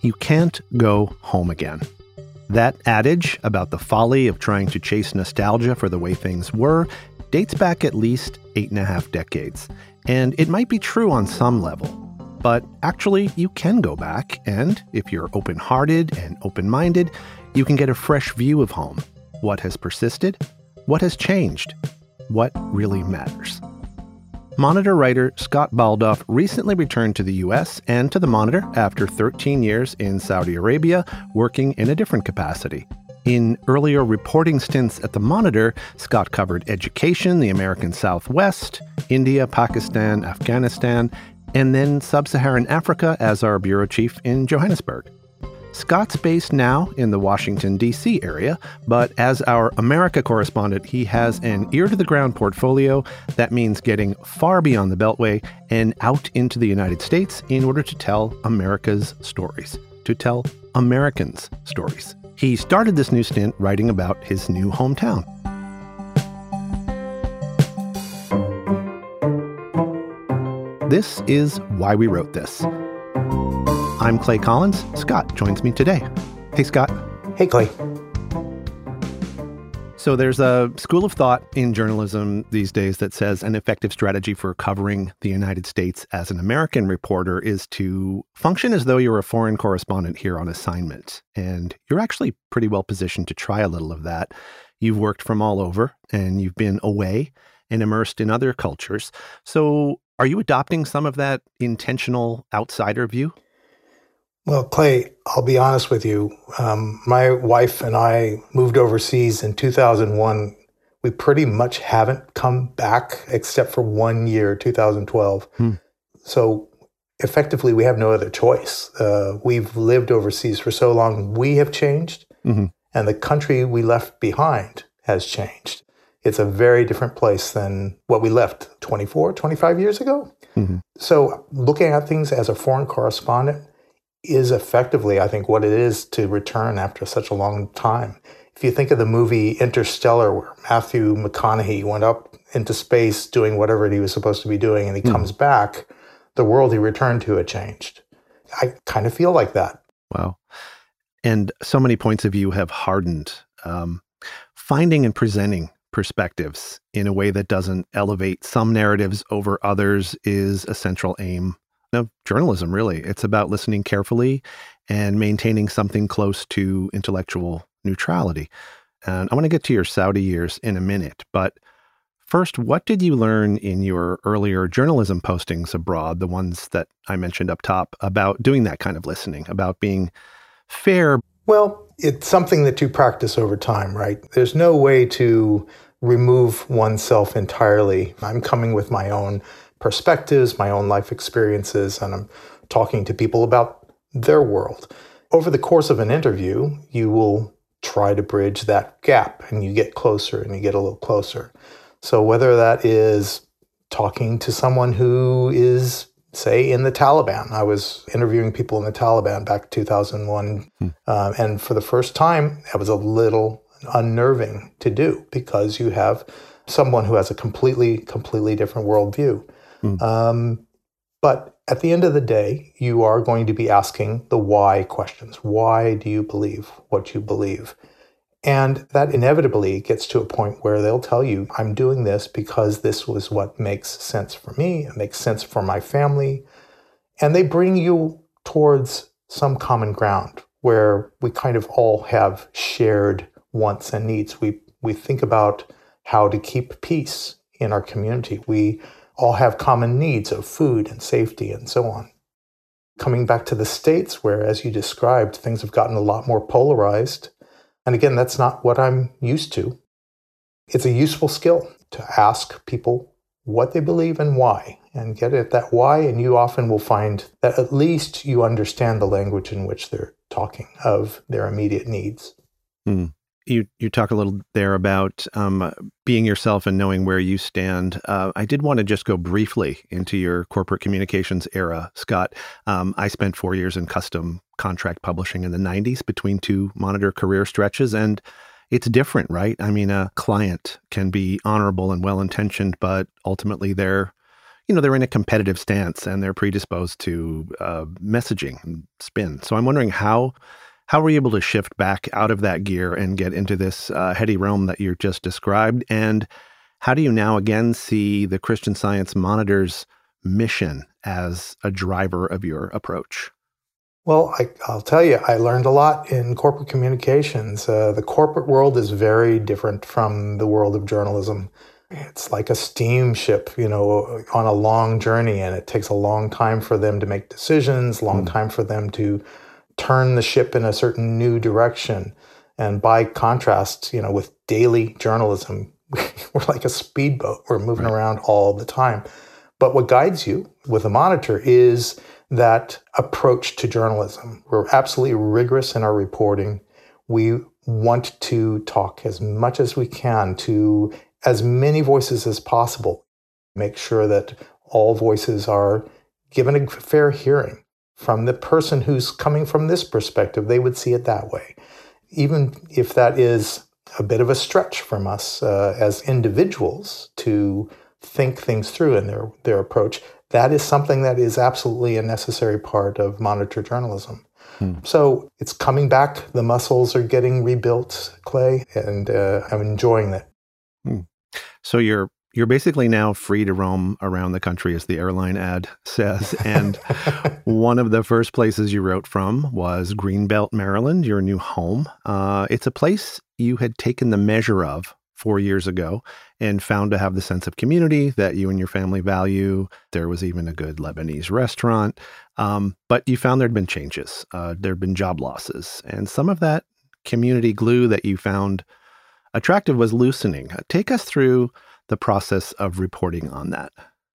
You can't go home again. That adage about the folly of trying to chase nostalgia for the way things were dates back at least 8.5 decades. And it might be true on some level. But actually, you can go back, and if you're open-hearted and open-minded, you can get a fresh view of home. What has persisted? What has changed? What really matters? Monitor writer Scott Baldoff recently returned to the U.S. and to the Monitor after 13 years in Saudi Arabia, working in a different capacity. In earlier reporting stints at the Monitor, Scott covered education, the American Southwest, India, Pakistan, Afghanistan, and then Sub-Saharan Africa as our bureau chief in Johannesburg. Scott's based now in the Washington, D.C. area, but as our America correspondent, he has an ear-to-the-ground portfolio that means getting far beyond the Beltway and out into the United States in order to tell America's stories, to tell Americans' stories. He started this new stint writing about his new hometown. This is Why We Wrote This. I'm Clay Collins. Scott joins me today. Hey, Scott. Hey, Clay. So there's a school of thought in journalism these days that says an effective strategy for covering the United States as an American reporter is to function as though you're a foreign correspondent here on assignment. And you're actually pretty well positioned to try a little of that. You've worked from all over, and you've been away and immersed in other cultures. So are you adopting some of that intentional outsider view? Well, Clay, I'll be honest with you. My wife and I moved overseas in 2001. We pretty much haven't come back except for 1 year, 2012. So effectively, we have no other choice. We've lived overseas for so long. We have changed, and the country we left behind has changed. It's a very different place than what we left 24, 25 years ago. So looking at things as a foreign correspondent is effectively, I think, what it is to return after such a long time. If you think of the movie Interstellar, where Matthew McConaughey went up into space doing whatever he was supposed to be doing, and he comes back, the world he returned to had changed. I kind of feel like that. Wow. And so many points of view have hardened. Finding and presenting perspectives in a way that doesn't elevate some narratives over others is a central aim of journalism, really. It's about listening carefully and maintaining something close to intellectual neutrality. And I want to get to your Saudi years in a minute, but first, what did you learn in your earlier journalism postings abroad, the ones that I mentioned up top, about doing that kind of listening, about being fair? Well, it's something that you practice over time, right? There's no way to remove oneself entirely. I'm coming with my own perspectives, my own life experiences, and I'm talking to people about their world. Over the course of an interview, you will try to bridge that gap, and you get closer and you get a little closer. So whether that is talking to someone who is, say, in the Taliban. I was interviewing people in the Taliban back in 2001, and for the first time, that was a little unnerving to do because you have someone who has a completely different worldview. But at the end of the day, you are going to be asking the why questions. Why do you believe what you believe? And that inevitably gets to a point where they'll tell you, I'm doing this because this was what makes sense for me. It makes sense for my family. And they bring you towards some common ground where we kind of all have shared wants and needs. We think about how to keep peace in our community. We all have common needs of food and safety and so on. Coming back to the States, where, as you described, things have gotten a lot more polarized. And again, that's not what I'm used to. It's a useful skill to ask people what they believe and why, and get at that why, and you often will find that at least you understand the language in which they're talking of their immediate needs. You talk a little there about being yourself and knowing where you stand. I did want to just go briefly into your corporate communications era, Scott. I spent 4 years in custom contract publishing in the 90s between two Monitor career stretches, and it's different, right? I mean, a client can be honorable and well-intentioned, but ultimately they're they're in a competitive stance and they're predisposed to messaging and spin. So I'm wondering how were you able to shift back out of that gear and get into this heady realm that you just described? And how do you now again see the Christian Science Monitor's mission as a driver of your approach? Well, I'll tell you, I learned a lot in corporate communications. The corporate world is very different from the world of journalism. It's like a steamship, on a long journey, and it takes a long time for them to make decisions, long time for them to turn the ship in a certain new direction. And by contrast, with daily journalism, we're like a speedboat. We're moving around all the time. But what guides you with a monitor is that approach to journalism. We're absolutely rigorous in our reporting. We want to talk as much as we can to as many voices as possible. Make sure that all voices are given a fair hearing. From the person who's coming from this perspective, they would see it that way. Even if that is a bit of a stretch from us as individuals to think things through in their approach, that is something that is absolutely a necessary part of monitor journalism. So it's coming back. The muscles are getting rebuilt, Clay, and I'm enjoying that. So you're basically now free to roam around the country, as the airline ad says. And one of the first places you wrote from was Greenbelt, Maryland, your new home. It's a place you had taken the measure of 4 years ago and found to have the sense of community that you and your family value. There was even a good Lebanese restaurant. But you found there'd been changes. There'd been job losses. And some of that community glue that you found attractive was loosening. Take us through the process of reporting on that.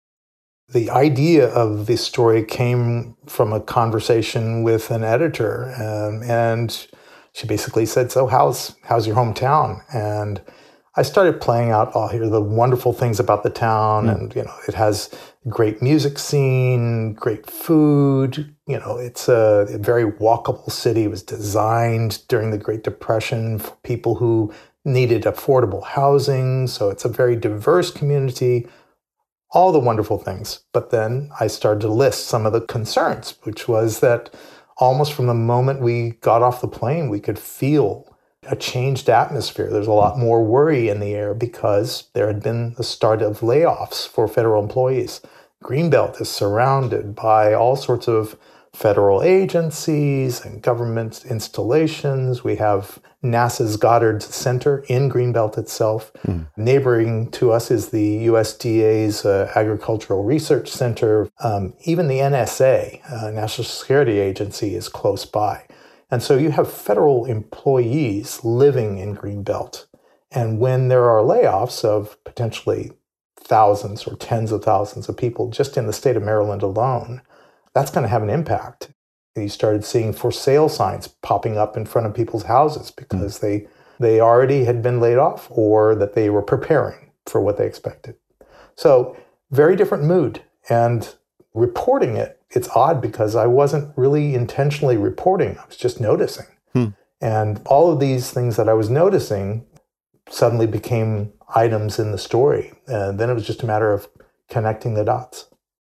The idea of this story came from a conversation with an editor, and she basically said, "So how's your hometown?" And I started playing out all here the wonderful things about the town, and it has a great music scene, great food. It's a very walkable city. It was designed during the Great Depression for people who needed affordable housing. So it's a very diverse community, all the wonderful things. But then I started to list some of the concerns, which was that almost from the moment we got off the plane, we could feel a changed atmosphere. There's a lot more worry in the air because there had been the start of layoffs for federal employees. Greenbelt is surrounded by all sorts of federal agencies and government installations. We have NASA's Goddard Center in Greenbelt itself. Neighboring to us is the USDA's Agricultural Research Center. Even the NSA, National Security Agency, is close by. And so you have federal employees living in Greenbelt. And when there are layoffs of potentially thousands or tens of thousands of people just in the state of Maryland alone, that's going to have an impact. You started seeing for sale signs popping up in front of people's houses because they already had been laid off or that they were preparing for what they expected. So very different mood. And reporting it's odd because I wasn't really intentionally reporting. I was just noticing. And all of these things that I was noticing suddenly became items in the story. And then it was just a matter of connecting the dots.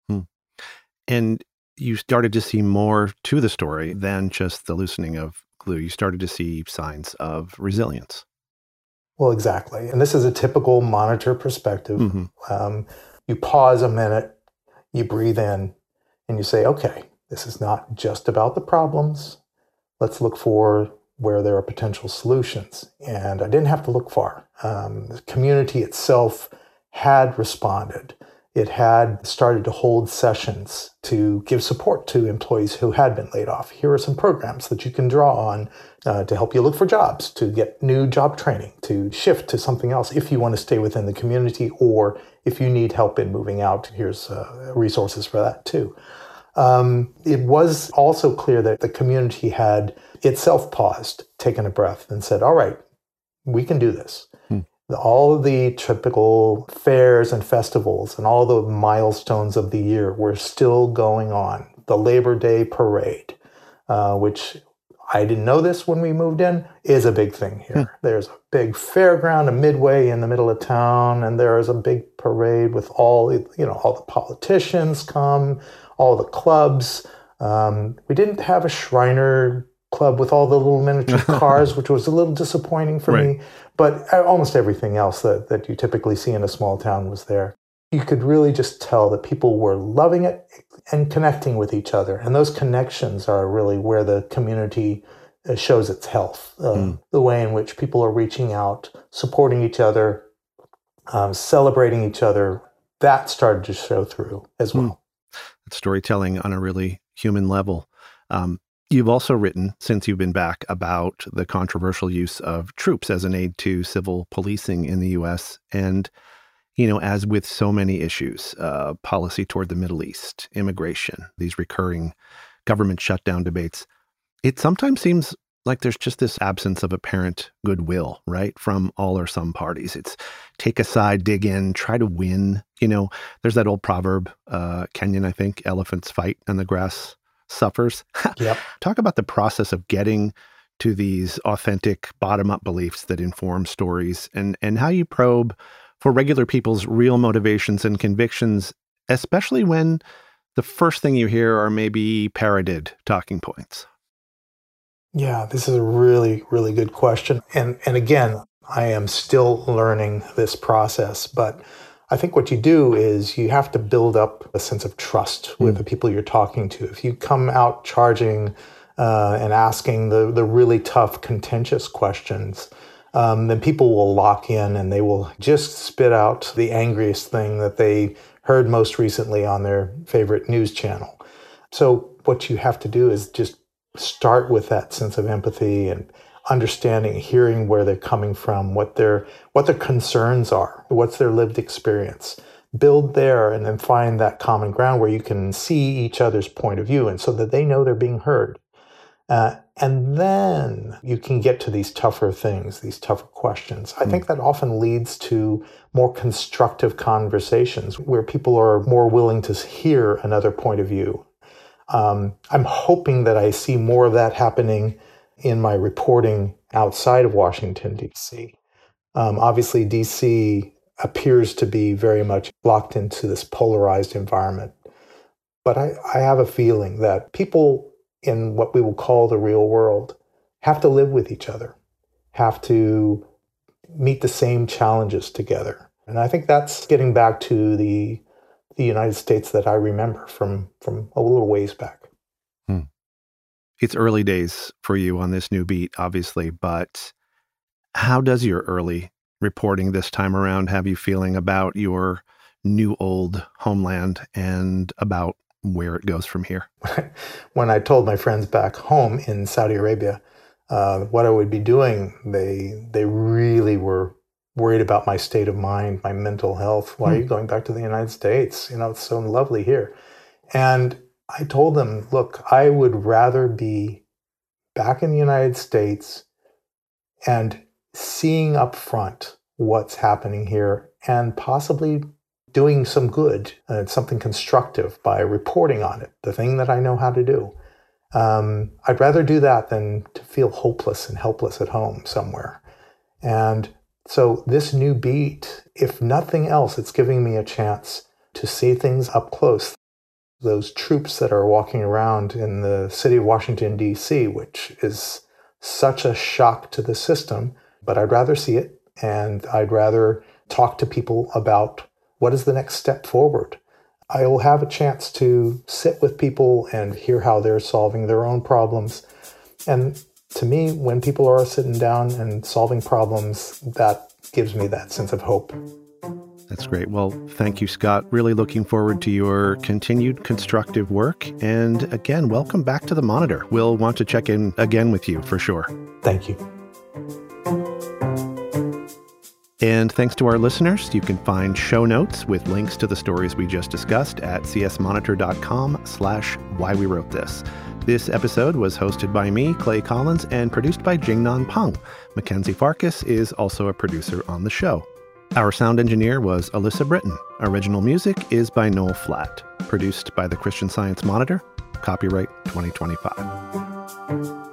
And you started to see more to the story than just the loosening of glue. You started to see signs of resilience. Well, exactly. And this is a typical monitor perspective. You pause a minute, you breathe in, and you say, okay, this is not just about the problems. Let's look for where there are potential solutions. And I didn't have to look far. The community itself had responded. It had started to hold sessions to give support to employees who had been laid off. Here are some programs that you can draw on to help you look for jobs, to get new job training, to shift to something else if you want to stay within the community, or if you need help in moving out, here's resources for that too. It was also clear that the community had itself paused, taken a breath, and said, all right, we can do this. All of the typical fairs and festivals and all the milestones of the year were still going on. The Labor Day parade, which I didn't know this when we moved in, is a big thing here. There's a big fairground, a midway in the middle of town, and there is a big parade with all the politicians come, all the clubs. We didn't have a Shriner Club with all the little miniature cars, which was a little disappointing for me. But almost everything else that you typically see in a small town was there. You could really just tell that people were loving it and connecting with each other. And those connections are really where the community shows its health. The way in which people are reaching out, supporting each other, celebrating each other, that started to show through as well. That's storytelling on a really human level. You've also written, since you've been back, about the controversial use of troops as an aid to civil policing in the U.S. And, as with so many issues, policy toward the Middle East, immigration, these recurring government shutdown debates, it sometimes seems like there's just this absence of apparent goodwill, right, from all or some parties. It's take a side, dig in, try to win. There's that old proverb, Kenyan, I think, elephants fight and the grass suffers. Yep. Talk about the process of getting to these authentic bottom-up beliefs that inform stories and how you probe for regular people's real motivations and convictions, especially when the first thing you hear are maybe parroted talking points. Yeah, this is a really, really good question. And again, I am still learning this process, but I think what you do is you have to build up a sense of trust with the people you're talking to. If you come out charging and asking the really tough, contentious questions, then people will lock in and they will just spit out the angriest thing that they heard most recently on their favorite news channel. So what you have to do is just start with that sense of empathy and understanding, hearing where they're coming from, what their concerns are, what's their lived experience. Build there and then find that common ground where you can see each other's point of view and so that they know they're being heard. And then you can get to these tougher things, these tougher questions. I think that often leads to more constructive conversations where people are more willing to hear another point of view. I'm hoping that I see more of that happening in my reporting outside of Washington, D.C. Obviously, D.C. appears to be very much locked into this polarized environment. But I have a feeling that people in what we will call the real world have to live with each other, have to meet the same challenges together. And I think that's getting back to the United States that I remember from a little ways back. It's early days for you on this new beat, obviously, but how does your early reporting this time around have you feeling about your new old homeland and about where it goes from here? When I told my friends back home in Saudi Arabia what I would be doing, they really were worried about my state of mind, my mental health. Why are you going back to the United States? It's so lovely here. And I told them, look, I would rather be back in the United States and seeing up front what's happening here and possibly doing some good, something constructive by reporting on it, the thing that I know how to do. I'd rather do that than to feel hopeless and helpless at home somewhere. And so this new beat, if nothing else, it's giving me a chance to see things up close. Those troops that are walking around in the city of Washington, D.C., which is such a shock to the system, but I'd rather see it, and I'd rather talk to people about what is the next step forward. I will have a chance to sit with people and hear how they're solving their own problems. And to me, when people are sitting down and solving problems, that gives me that sense of hope. That's great. Well, thank you, Scott. Really looking forward to your continued constructive work. And again, welcome back to the Monitor. We'll want to check in again with you for sure. Thank you. And thanks to our listeners. You can find show notes with links to the stories we just discussed at csmonitor.com/whywewrotethis. This episode was hosted by me, Clay Collins, and produced by Jingnan Peng. Mackenzie Farkas is also a producer on the show. Our sound engineer was Alyssa Britton. Original music is by Noel Flatt. Produced by the Christian Science Monitor. Copyright 2025.